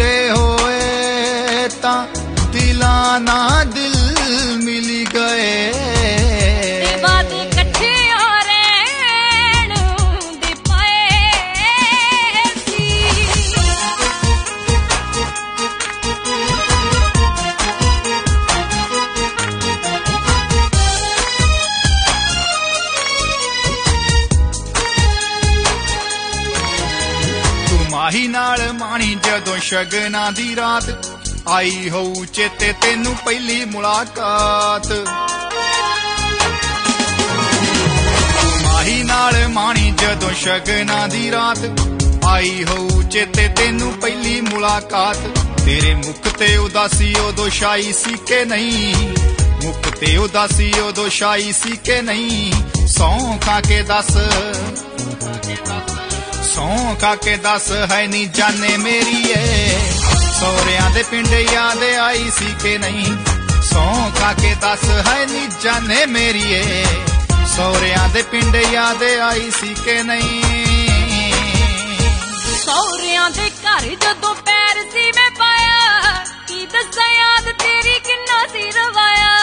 वड्डे होए तां दिलां नाल दिल मिल गए माही नाल माणी जदों शगना दी रात आई होऊ चेते तेनू पहली मुलाकात माही नाल माणी जदों शगना दी रात आई होऊ चेते तेनू पहली मुलाकात तेरे मुख ते उदासी उदों छाई सी के नहीं मुख ते उदासी उदों छाई सी के नहीं सौं खा के दस सौं खा के दस है नी जाने मेरी सौरियां दे पिंड याद आई सी के नहीं सौं खा के दस है नी जाने मेरी सौरियां दे पिंड याद आई सी के नहीं सौरियां दे घर जदों पैर सी मैं पाया की दस्सां याद तेरी किन्ना सी रवाया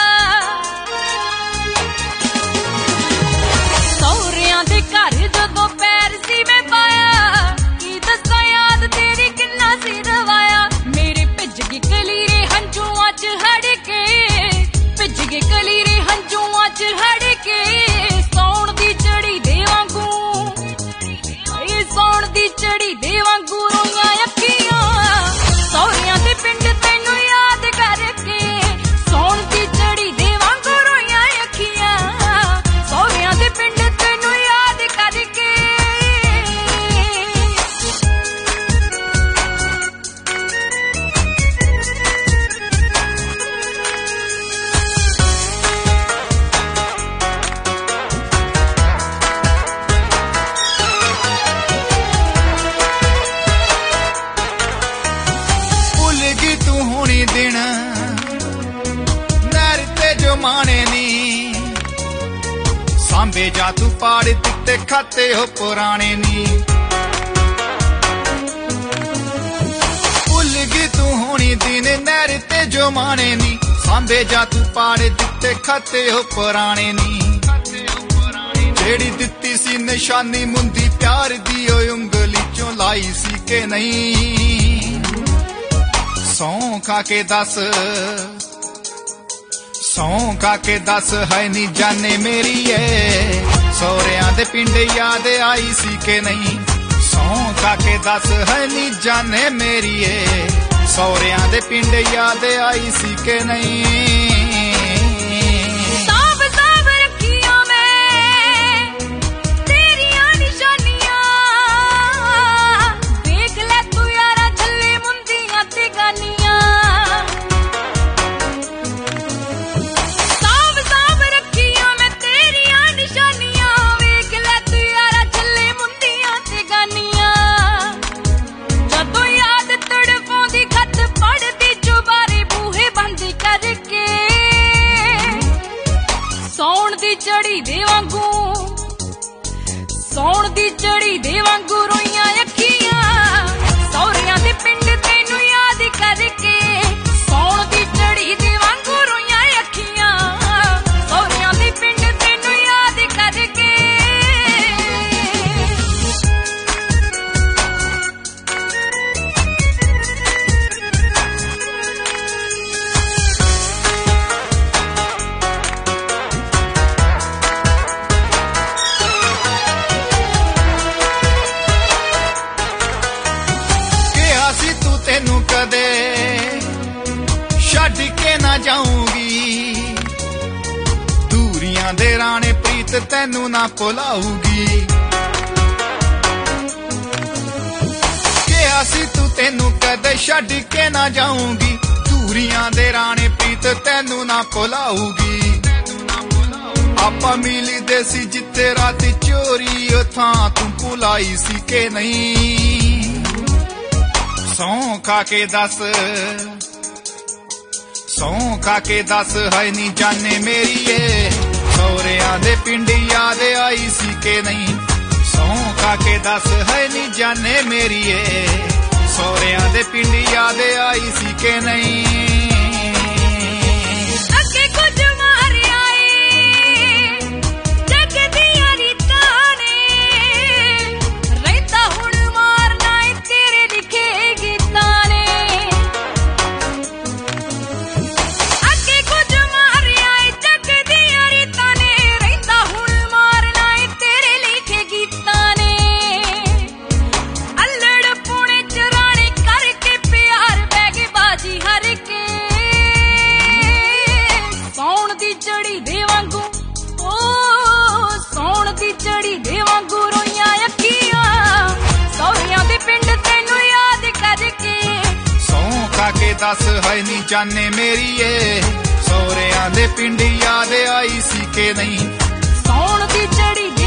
सौरियां दे घर जदों पैर सी मैं पाया की दस्सां याद तेरी किन्ना सी रवाया मेरे भिज गए कलीरे हंझुआं च हड़ के भिज गए कलीरे हंझुआं च हड़ के सौण दी चढ़ी दे वांगू सौण दी चढ़ी दे वांगू रोईयां अखियां सौरियां दे पिंड तैनू याद करके सौण दी चढ़ी दे वांगू रोईयां अखियां सौरियां दे पिंड तैनू याद करके दिन नहर ते जो माने नी सांबे जा तू पाड़ दिते खाते हो पुराने नी भुल गई तू होनी दिन नहर ते जो माने नी सांबे जा तू पाड़ दिते खाते हो पुराने नी जेड़ी दिती सी निशानी मुंदी प्यार दी उंगली चों लाई सी के नहीं सौं खा के दस है नी जाने मेरी सौरियां दे पिंड याद आई सी के नहीं सौं खा के दस है नी जाने मेरी सौरियां दे पिंड याद आई सी के नहीं सौण दी चढ़ी दे वांगू रोईयां अखियां सौरियां दे पिंड तैनू याद करके सौण दी चढ़ी दे वांगू रोईयां अखियां सौरियां दे पिंड तैनू याद करके कदे छड्ड के ना जाऊंगी दूरियां दे राणे प्रीत तैनू ना भुलाऊगी किहा सी तू तैनू कदे छड्ड के ना जाऊंगी दूरियां दे राणे प्रीत तैनू ना भुलाऊगी आपा मिली दे सी जिते रात चोरी थां तू भुलाई सी के नहीं सौं खा के दस है नी जाने मेरी सौरियां दे पिंड याद आई सी के नहीं सौं खा के दस है नी जाने मेरी सौरियां दे पिंड याद नहीं। अगे कुछ मार आए जग दिया रीता ने, रहता हुण मारना है तेरे लिखे गीता ने। अगे कुछ मार आए जग दिया रीता ने, रहता हुण मारना है तेरे लिखे गीता ने। अल्लड़ पुणे चराने करके प्यार बैगे बाजी हर के, सौण दी चढ़ी दे वांगू ओ सौण दी चढ़ी दे वांगू रोइयां अखियां, सौरियां दे पिंड तैनू याद करके। सौ खा के दस है नी जाने मेरी ए, सौरियां दे पिंड याद आई सी के नहीं। सौण दी चढ़ी